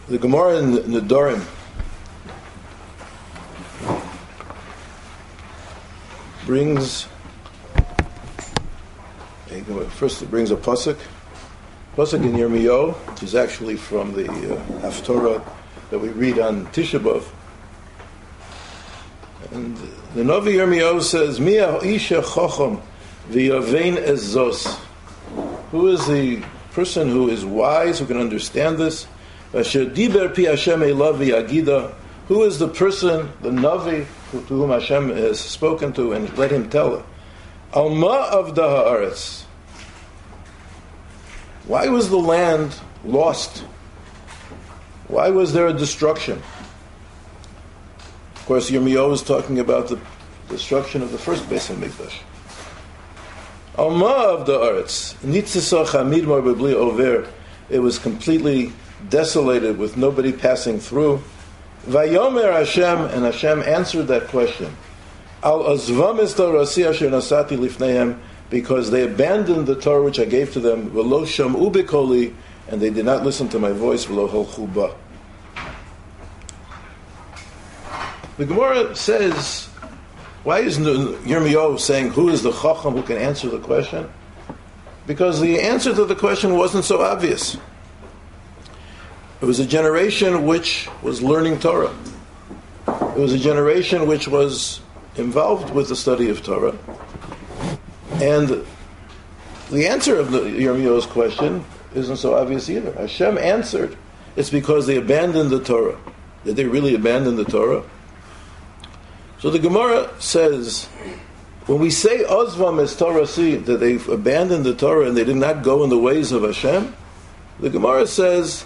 The Gemara in Nedarim brings first it brings a pasuk in Yirmiyahu, which is actually from the Haftorah that we read on Tisha B'Av. And the Novi Yirmiyahu says, "Mi ha'isha chacham v'yavein ez zos." Who is the person who is wise, who can understand this? V'asher diber pi Hashem elav v'yagida. Who is the person, the Navi, to whom Hashem has spoken to, and let him tell it? Alma avda ha'aretz. Why was the land lost? Why was there a destruction? Of course, Yirmiyahu is talking about the destruction of the first Beis HaMikdash. Alma avda ha'aretz. Nitzisa chamidmar b'bli over. It was completely desolated with nobody passing through. Vayomer Hashem, and Hashem answered that question. Al azvam es torasi asher nasati lifneihem, because they abandoned the Torah which I gave to them. V'lo sham'u b'koli, and they did not listen to my voice. V'lo holchu ba. The Gemara says, why is Yirmiyahu saying who is the Chacham who can answer the question? Because the answer to the question wasn't so obvious. It was a generation which was learning Torah. It was a generation which was involved with the study of Torah. And the answer of Yirmiyahu's question isn't so obvious either. Hashem answered, it's because they abandoned the Torah. Did they really abandon the Torah? So the Gemara says, when we say Ozvam es Torasi, that they've abandoned the Torah and they did not go in the ways of Hashem, the Gemara says,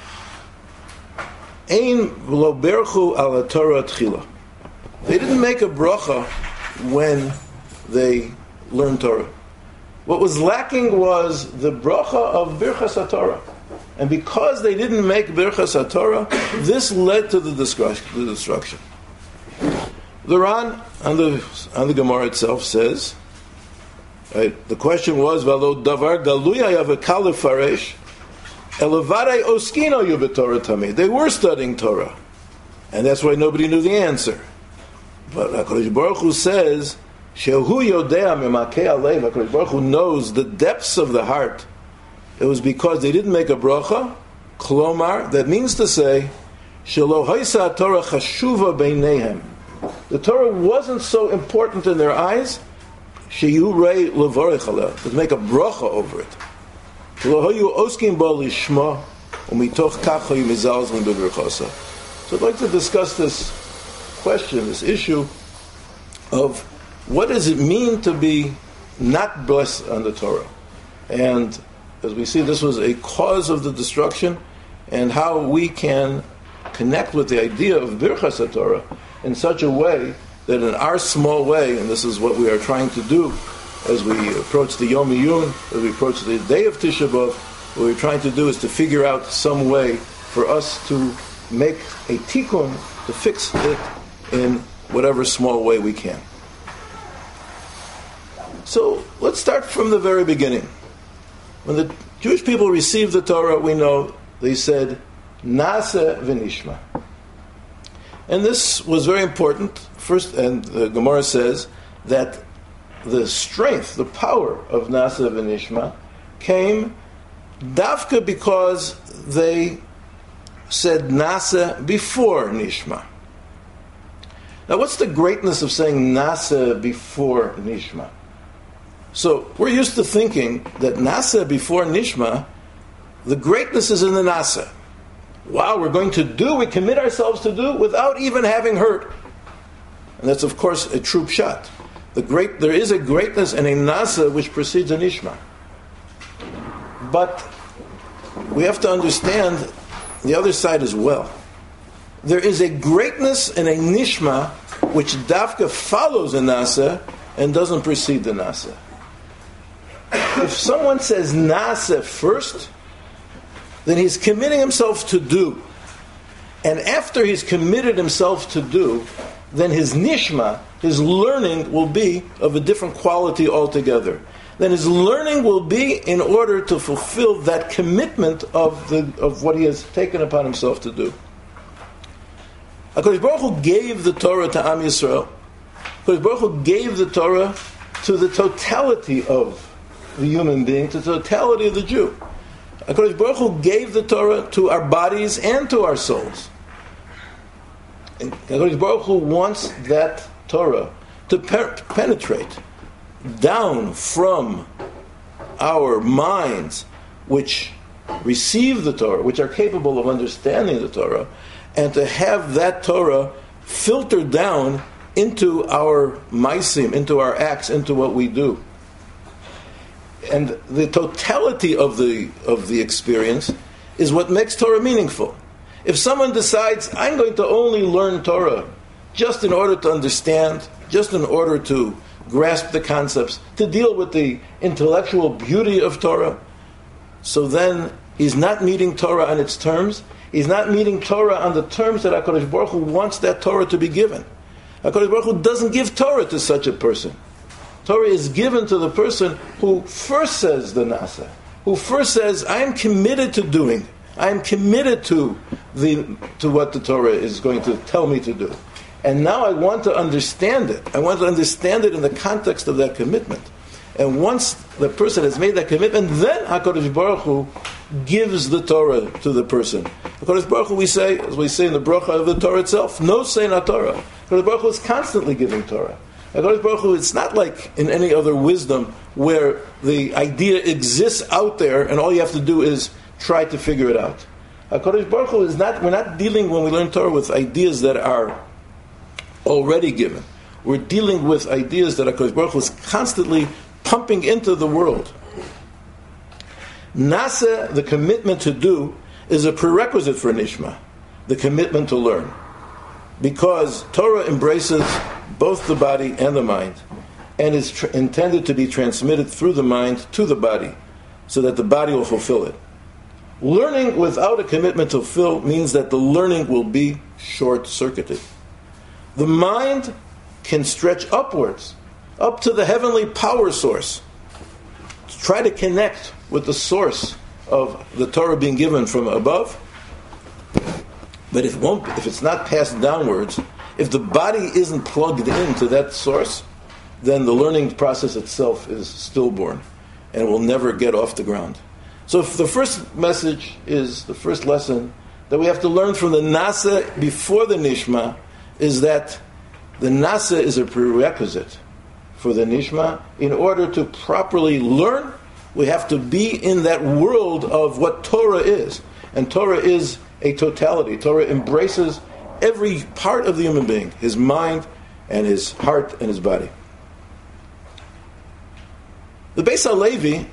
Ein v'lo berchu ala Torah tchila. They didn't make a bracha when they learned Torah. What was lacking was the bracha of Birchas HaTorah. And because they didn't make Birchas HaTorah, this led to the destruction. The Ran on the Gemara itself says, right, the question was, V'alo davar galuya yavekal lefaresh, Elevare oskino yu b'Torah tamid. They were studying Torah, and that's why nobody knew the answer. But HaKadosh Baruch Hu says, Shehu yodea memakei alev. HaKadosh Baruch Hu knows the depths of the heart. It was because they didn't make a bracha. Klomar, that means to say, Shelo haisa Torah chashuva beinehem. The Torah wasn't so important in their eyes. Sheyu rei levarich aleh, to make a bracha over it. So I'd like to discuss this question, this issue of what does it mean to be not blessed on the Torah? And as we see, this was a cause of the destruction, and how we can connect with the idea of Birchas HaTorah in such a way that in our small way, and this is what we are trying to do, as we approach the Yom Iyun, as we approach the day of Tisha B'Av, what we're trying to do is to figure out some way for us to make a tikkun, to fix it in whatever small way we can. So let's start from the very beginning. When the Jewish people received the Torah, we know they said, Nase v'nishma. And this was very important. First, and the Gemara says that the strength, the power of Nasa v'Nishma came dafka because they said Nasa before Nishma. Now, what's the greatness of saying Nasa before Nishma? So, we're used to thinking that Nasa before Nishma, the greatness is in the Nasa. Wow, we're going to do, we commit ourselves to do without even having heard. And that's, of course, a true pshat. There is a greatness and a nasa which precedes an ishma. But we have to understand the other side as well. There is a greatness and a nishma which dafka follows a nasa and doesn't precede the nasa. If someone says nasa first, then he's committing himself to do. And after he's committed himself to do, then his nishma, his learning, will be of a different quality altogether. then his learning will be in order to fulfill that commitment of what he has taken upon himself to do. HaKadosh Baruch Hu gave the Torah to Am Yisrael. HaKadosh Baruch Hu gave the Torah to the totality of the human being, to the totality of the Jew. HaKadosh Baruch Hu gave the Torah to our bodies and to our souls. And HaKadosh Baruch Hu wants that Torah to penetrate down from our minds, which receive the Torah, which are capable of understanding the Torah, and to have that Torah filtered down into our maisim, into our acts, into what we do. And the totality of the experience is what makes Torah meaningful. If someone decides, I'm going to only learn Torah just in order to understand, just in order to grasp the concepts, to deal with the intellectual beauty of Torah, so then he's not meeting Torah on its terms. He's not meeting Torah on the terms that HaKadosh Baruch Hu wants that Torah to be given. HaKadosh Baruch Hu doesn't give Torah to such a person. Torah is given to the person who first says the Nasa, who first says, I am committed to doing, I am committed to what the Torah is going to tell me to do. And now I want to understand it. I want to understand it in the context of that commitment. And once the person has made that commitment, then HaKadosh Baruch Hu gives the Torah to the person. HaKadosh Baruch Hu, we say, as we say in the bracha of the Torah itself, no say not Torah. HaKadosh Baruch Hu is constantly giving Torah. HaKadosh Baruch Hu, it's not like in any other wisdom where the idea exists out there and all you have to do is try to figure it out. HaKadosh Baruch Hu is not, we're not dealing when we learn Torah with ideas that are already given. We're dealing with ideas that HaKadosh Baruch Hu is constantly pumping into the world. Nasa, the commitment to do, is a prerequisite for Nishma, the commitment to learn. Because Torah embraces both the body and the mind, and is intended to be transmitted through the mind to the body, so that the body will fulfill it. Learning without a commitment to fulfill means that the learning will be short-circuited. The mind can stretch upwards, up to the heavenly power source, to try to connect with the source of the Torah being given from above. But if it's not passed downwards, if the body isn't plugged into that source, then the learning process itself is stillborn and will never get off the ground. So if the first message is, the first lesson that we have to learn from the Nasa before the Nishma, is that the Nasa is a prerequisite for the Nishma. In order to properly learn, we have to be in that world of what Torah is. And Torah is a totality. Torah embraces every part of the human being, his mind and his heart and his body. The Beis HaLevi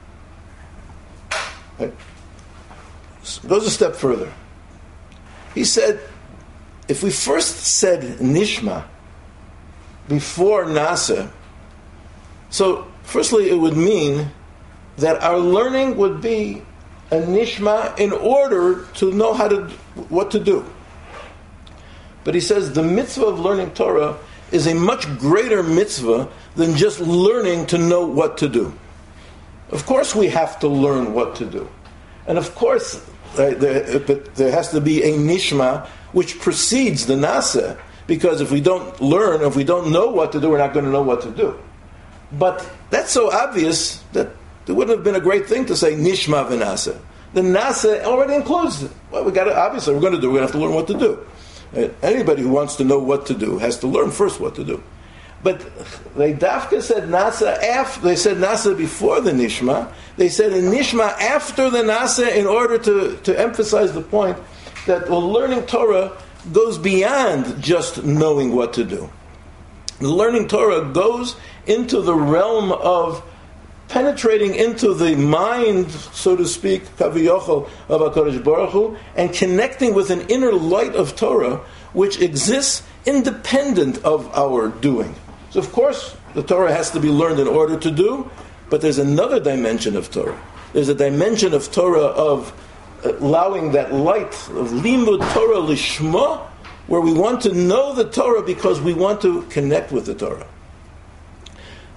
goes a step further. He said, if we first said Nishma before Nasa, so firstly it would mean that our learning would be a Nishma in order to know what to do. But he says the mitzvah of learning Torah is a much greater mitzvah than just learning to know what to do. Of course we have to learn what to do. And of course there has to be a nishma which precedes the nasa, because if we don't learn, if we don't know what to do, we're not going to know what to do. But that's so obvious that it wouldn't have been a great thing to say nishma v'nasa. The nasa already includes it. Well, we're going to have to learn what to do. Anybody who wants to know what to do has to learn first what to do. But they dafka said nasa after. They said nasa before the nishma. They said a nishma after the nasa in order to emphasize the point that learning Torah goes beyond just knowing what to do. Learning Torah goes into the realm of penetrating into the mind, so to speak, kaviyochel of HaKadosh Baruch Hu, and connecting with an inner light of Torah which exists independent of our doing. So of course, the Torah has to be learned in order to do, but there's another dimension of Torah. There's a dimension of Torah of allowing that light of limud Torah lishma, where we want to know the Torah because we want to connect with the Torah.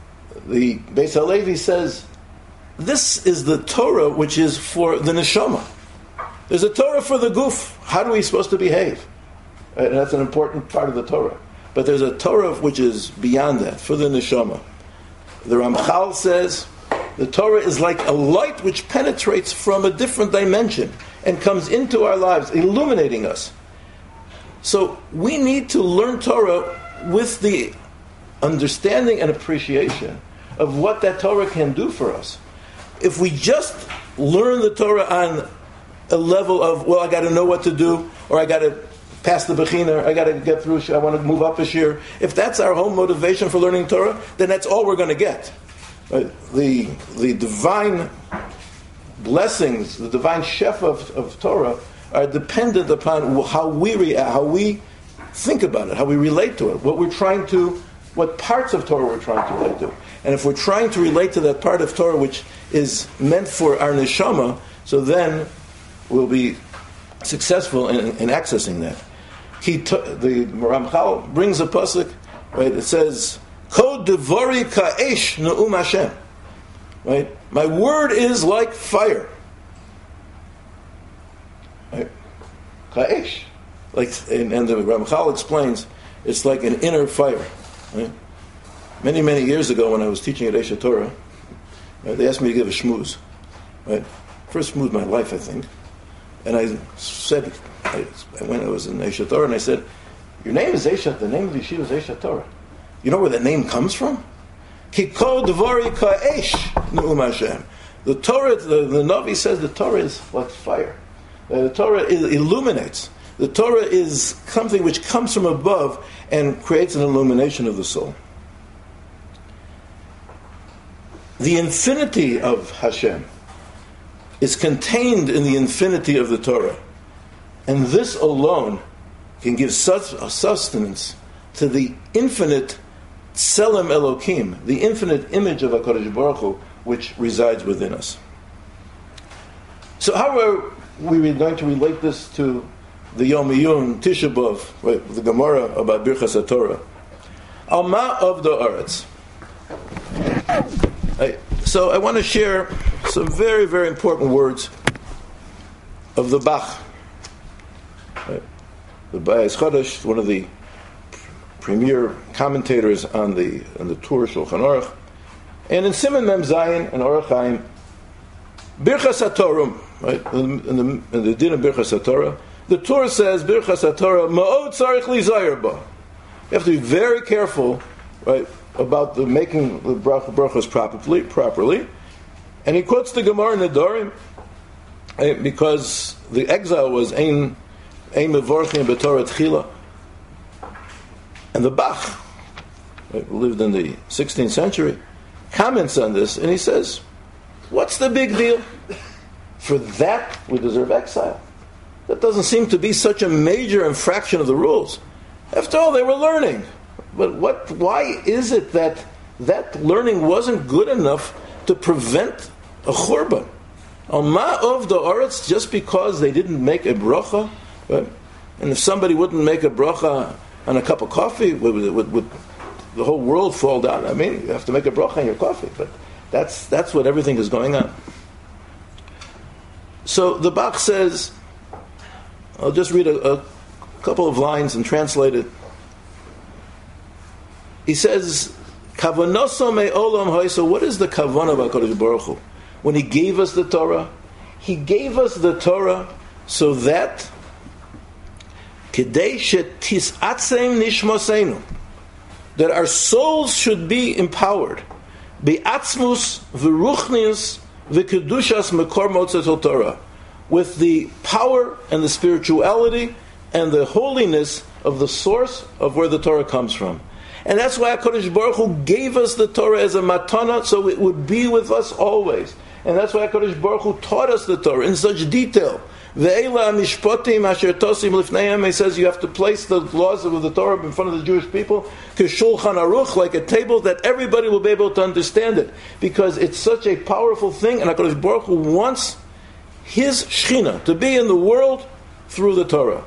the Beis Halevi says, this is the Torah which is for the neshama. There's a Torah for the guf. How are we supposed to behave? And that's an important part of the Torah. But there's a Torah which is beyond that, for the neshama. The Ramchal says, the Torah is like a light which penetrates from a different dimension and comes into our lives, illuminating us. So we need to learn Torah with the understanding and appreciation of what that Torah can do for us. If we just learn the Torah on a level of, well, I got to know what to do, or I got to pass the Bechina, I got to get through, I want to move up a year. If that's our whole motivation for learning Torah, then that's all we're going to get. The divine blessings, the divine shefa of Torah are dependent upon how we react, how we think about it, how we relate to it, what parts of Torah we're trying to relate to. And if we're trying to relate to that part of Torah which is meant for our neshama, so then we'll be successful in accessing that. The Ramchal brings a pasuk, right? It says, "Kod devari ka'esh ne'um Hashem." Right? My word is like fire. Right? Ka'esh, and the Ramchal explains, it's like an inner fire. Right? Many, many years ago, when I was teaching at Aish Torah, right, they asked me to give a shmooze. Right? First shmooze of my life, I think. And I said, when I was in Aish Torah, and I said, your name is Aish, the name of the yeshiva is Aish Torah. You know where that name comes from? Kiko Devari Ka'esh Ne'um Hashem. The Torah, the Navi says the Torah is like fire. The Torah illuminates. The Torah is something which comes from above and creates an illumination of the soul. The infinity of Hashem is contained in the infinity of the Torah. And this alone can give such a sustenance to the infinite Tselem Elokim, the infinite image of HaKadosh Baruch Hu, which resides within us. So how are we going to relate this to the Yom Iyun, Tisha B'Av, right, the Gemara about Birchas HaTorah? Alma of the Aretz. So I want to share some very, very important words of the Bach. Right. The Bayis Chodesh, one of the premier commentators on the Tur Shulchan Aruch, and in Siman Mem Zayin and Orach Chaim, Birchas HaTorah, right? In the din of Birchas HaTorah, the Torah says Birchas HaTorah Ma'od Tzarich Lizayer Ba. You have to be very careful, right, about making the brachos properly. And he quotes the Gemara in Nedarim, because the exile was Ein Mevorchim B'Torah Tchila. And the Bach, right, who lived in the 16th century, comments on this, and he says, what's the big deal? For that, we deserve exile. That doesn't seem to be such a major infraction of the rules. After all, they were learning. But why is it that learning wasn't good enough to prevent a churban? Alma of the Aretz, just because they didn't make a bracha, right? And if somebody wouldn't make a bracha on a cup of coffee, would the whole world fall down? I mean, you have to make a bracha on your coffee, but that's what everything is going on. So the Bach says, I'll just read a couple of lines and translate it. He says, "Kavonoso me'olam ha'isa." What is the kavanah of HaKadosh Baruch Hu? When He gave us the Torah, He gave us the Torah so that kedei shetis'atzem nishmoseinu, that our souls should be empowered, be'atzmus v'ruchnius v'kedushas mekor motzat Torah, with the power and the spirituality and the holiness of the source of where the Torah comes from. And that's why HaKadosh Baruch Hu gave us the Torah as a matana, so it would be with us always. And that's why HaKadosh Baruch Hu taught us the Torah in such detail. Ve'ela mishpotim asher tosim lifneihem. He says you have to place the laws of the Torah in front of the Jewish people, k'shulchan aruch, like a table that everybody will be able to understand it, because it's such a powerful thing, and HaKadosh Baruch Hu wants His Shechina to be in the world through the Torah.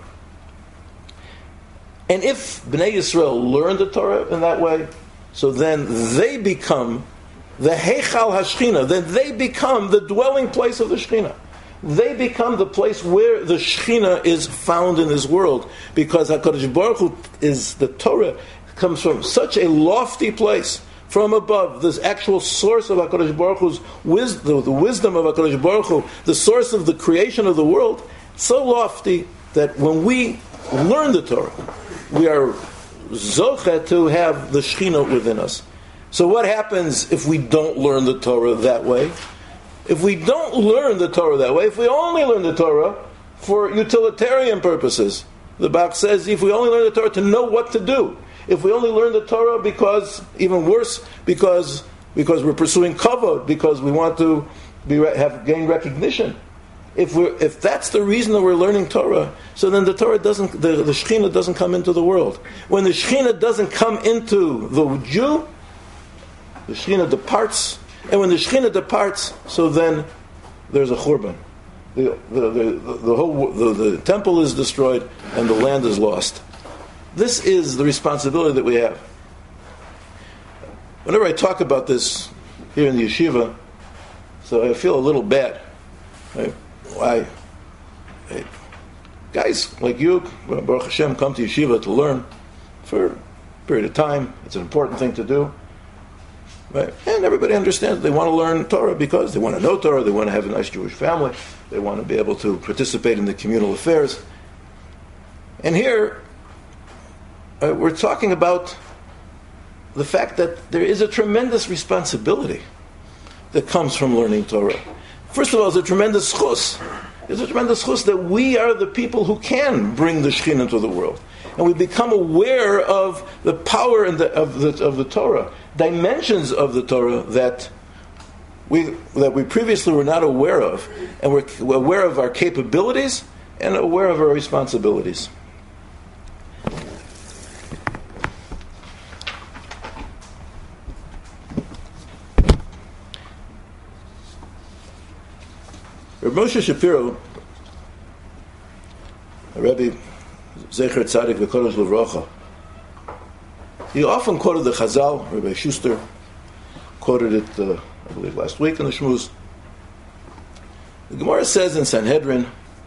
And if Bnei Yisrael learn the Torah in that way, so then they become the Heichal HaShechina, then they become the dwelling place of the Shechina. They become the place where the Shechina is found in this world, because HaKadosh Baruch Hu is, the Torah comes from such a lofty place, from above, this actual source of HaKadosh Baruch Hu's wisdom, the wisdom of HaKadosh Baruch Hu, the source of the creation of the world, so lofty that when we learn the Torah, we are zocheh to have the Shechina within us. So what happens if we don't learn the Torah that way? If we don't learn the Torah that way, if we only learn the Torah for utilitarian purposes, the Bach says, if we only learn the Torah to know what to do, if we only learn the Torah because, even worse, because we're pursuing kavod, because we want to gain recognition, if that's the reason that we're learning Torah, so then the Torah doesn't, the Shechina doesn't come into the world. When the Shechina doesn't come into the Jew, the Shechina departs, and when the Shechina departs, so then there's a churban. The temple is destroyed and the land is lost. This is the responsibility that we have. Whenever I talk about this here in the yeshiva, so I feel a little bad. Right? Why? Hey, guys like you, Baruch Hashem, come to yeshiva to learn for a period of time. It's an important thing to do. Right? And everybody understands they want to learn Torah because they want to know Torah, they want to have a nice Jewish family, they want to be able to participate in the communal affairs. And here, we're talking about the fact that there is a tremendous responsibility that comes from learning Torah. First of all, it's a tremendous chus. It's a tremendous chus that we are the people who can bring the Shekhinah into the world. And we become aware of the power of the Torah, dimensions of the Torah that we previously were not aware of, and we're aware of our capabilities and aware of our responsibilities. Reb Moshe Shapiro, a Rebbe, Zecher Tzadik V'Kodesh L'Vrocha, he often quoted the Chazal. Rabbi Schuster quoted it, I believe, last week in the Shmuz. The Gemara says in Sanhedrin,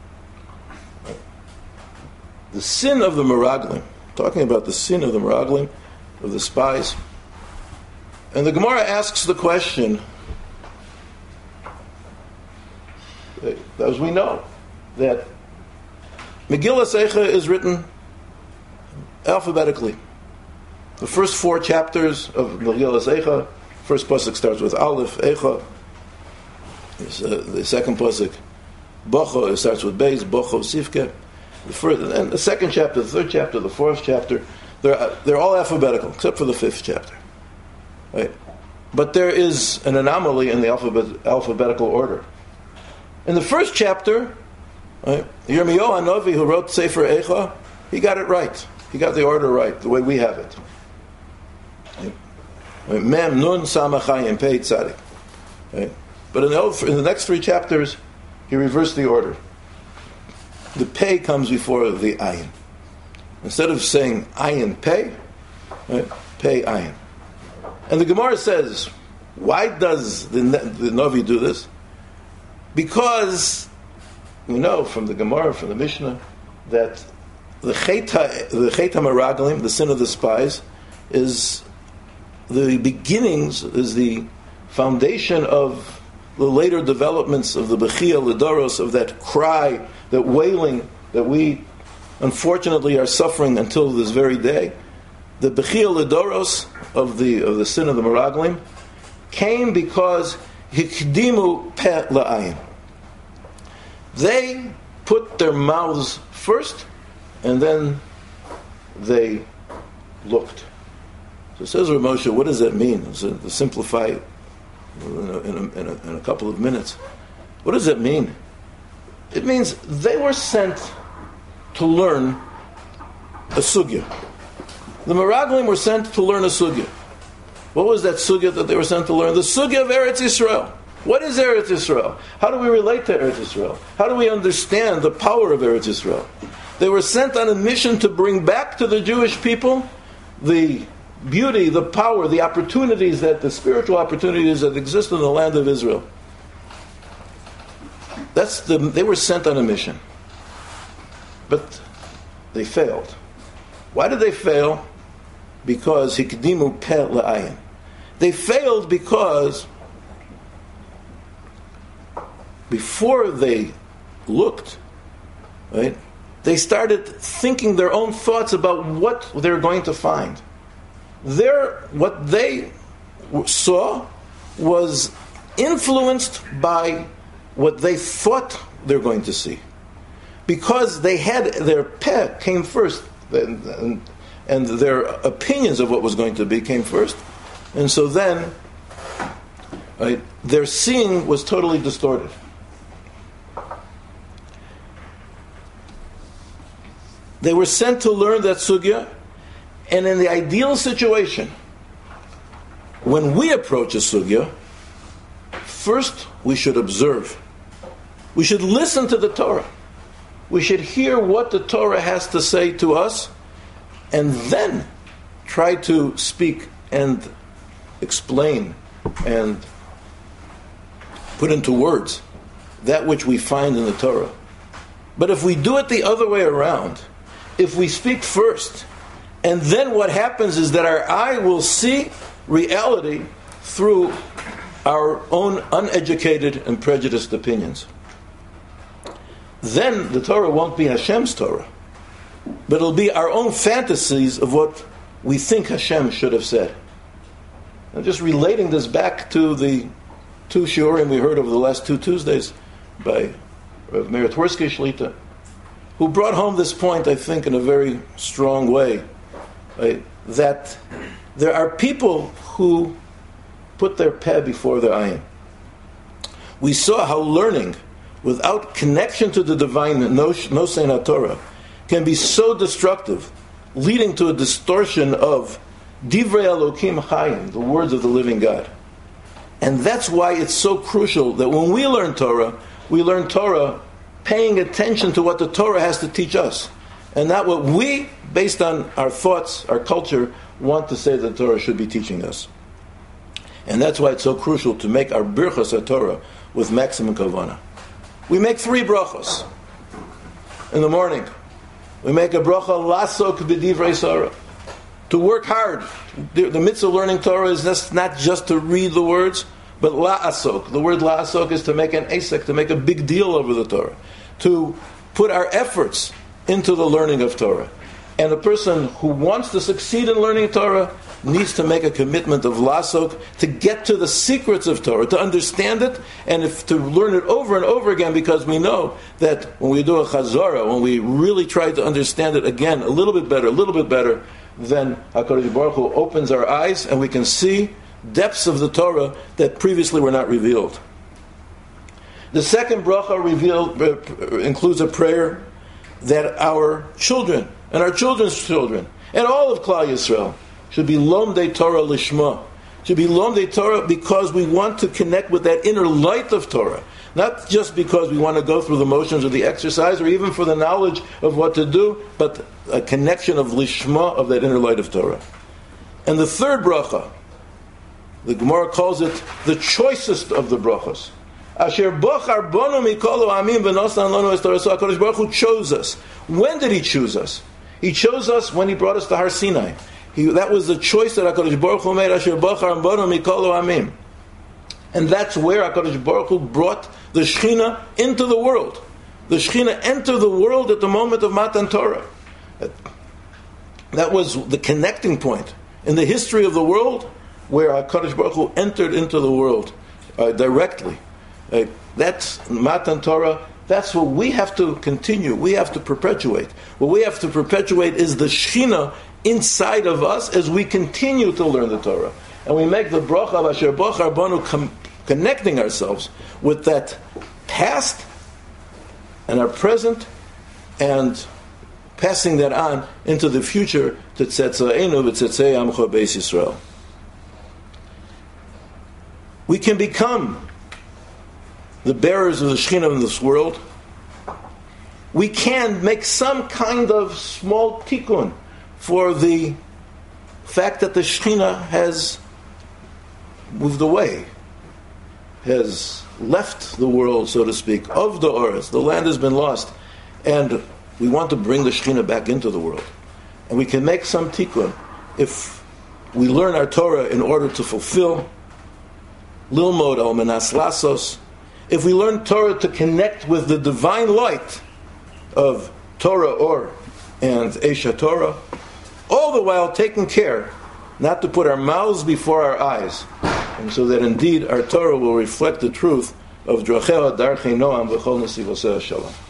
the sin of the Meraglim, talking about the sin of the Meraglim, of the spies, and the Gemara asks the question, as we know, that Megillas Eicha is written alphabetically. The first 4 chapters of Megillas Eicha, first pasuk starts with Aleph, Eicha. The second pasuk, Bocho, it starts with Beis, Bocho, Sivke. And the second chapter, the third chapter, the fourth chapter, they're all alphabetical, except for the 5th chapter. Right? But there is an anomaly in the alphabetical order. In the first chapter, right, Yirmiyahu Hanavi, who wrote Sefer Eicha, he got it right. He got the order right, the way we have it. Right? Mem, Nun, Samachayim, Pei, Tzadik. Right? But in the next 3 chapters, he reversed the order. The Pei comes before the Ayin. Instead of saying Ayin Pei, right, Pei Ayin. And the Gemara says, why does the Navi do this? Because we know from the Gemara, from the Mishnah, that the Chet HaMeraglim, the sin of the spies, is the beginnings, is the foundation of the later developments of the Bechia L'Doros, of that cry, that wailing that we unfortunately are suffering until this very day. The Bechia L'Doros of the sin of the Meraglim came because Hikdimu Peh La'ayin. They put their mouths first, and then they looked. So says Rav Moshe, what does that mean? So to simplify it in a couple of minutes. What does that mean? It means they were sent to learn a sugya. The Meraglim were sent to learn a sugya. What was that sugya that they were sent to learn? The sugya of Eretz Yisrael. What is Eretz Yisrael? How do we relate to Eretz Yisrael? How do we understand the power of Eretz Yisrael? They were sent on a mission to bring back to the Jewish people the beauty, the power, the opportunities, the spiritual opportunities that exist in the land of Israel. They were sent on a mission. But they failed. Why did they fail? Because hikdimu peh la'ayin. They failed because before they looked, right, they started thinking their own thoughts about what they're going to find. What they saw was influenced by what they thought they're going to see. Because they had their peh came first, and their opinions of what was going to be came first. And so then, right, their seeing was totally distorted. They were sent to learn that sugya, and in the ideal situation, when we approach a sugya, first we should observe. We should listen to the Torah. We should hear what the Torah has to say to us, and then try to speak and explain and put into words that which we find in the Torah. But if we do it the other way around, if we speak first, and then what happens is that our eye will see reality through our own uneducated and prejudiced opinions. Then the Torah won't be Hashem's Torah, but it'll be our own fantasies of what we think Hashem should have said. I'm just relating this back to the two shiurim we heard over the last 2 Tuesdays by Rav Meir Twersky Shlita, who brought home this point, I think, in a very strong way, right? That there are people who put their peh before their ayin. We saw how learning without connection to the divine, no Sein HaTorah, can be so destructive, leading to a distortion of Divrei Elokim Chayim, the words of the living God. And that's why it's so crucial that when we learn Torah paying attention to what the Torah has to teach us, and not what we, based on our thoughts, our culture, want to say that the Torah should be teaching us. And that's why it's so crucial to make our birchas HaTorah with maximum kavanah. We make 3 brachos in the morning. We make a bracha lasok b'divrei Torah, to work hard. The mitzvah of learning Torah is not just to read the words, but la'asok. The word la'asok is to make an asek, to make a big deal over the Torah, to put our efforts into the learning of Torah. And a person who wants to succeed in learning Torah needs to make a commitment of lasok, to get to the secrets of Torah, to understand it, and to learn it over and over again, because we know that when we do a chazara, when we really try to understand it again a little bit better, then HaKadosh Baruch Hu opens our eyes and we can see depths of the Torah that previously were not revealed. The second bracha includes a prayer that our children and our children's children and all of Klal Yisrael should be lomdei Torah lishma. Should be lomdei Torah because we want to connect with that inner light of Torah. Not just because we want to go through the motions of the exercise or even for the knowledge of what to do, but a connection of lishma, of that inner light of Torah. And the third bracha, the Gemara calls it the choicest of the brachos. Asher bochar bono mikolo amim v'nosan lanu es Torah. So HaKadosh Baruch Hu chose us. When did He choose us? He chose us when He brought us to Har Sinai. That was the choice that HaKadosh Baruch Hu made. Asher bochar bono mikolo amim. And that's where HaKadosh Baruch Hu brought the Shekhinah into the world. The Shekhinah entered the world at the moment of Matan Torah. That was the connecting point in the history of the world where HaKadosh Baruch Hu entered into the world directly. That's Matan Torah. That's what we have to continue. We have to perpetuate. What we have to perpetuate is the Shekhinah inside of us as we continue to learn the Torah. And we make the bracha of Asher Bochar Banu, connecting ourselves with that past and our present, and passing that on into the future to Tzetzaenu v'Tzetzei Amcha Beis Yisrael. We can become the bearers of the Shekhinah in this world. We can make some kind of small tikkun for the fact that the Shekhinah has moved away, has left the world, so to speak, of the Oretz. The land has been lost. And we want to bring the Shekhinah back into the world. And we can make some tikkun if we learn our Torah in order to fulfill Lilmod al Menas Lasos. If we learn Torah to connect with the divine light of Torah Or and Esha Torah, all the while taking care not to put our mouths before our eyes, and so that indeed our Torah will reflect the truth of Drachei Darchei Noam V'chol Nesivosei Shalom.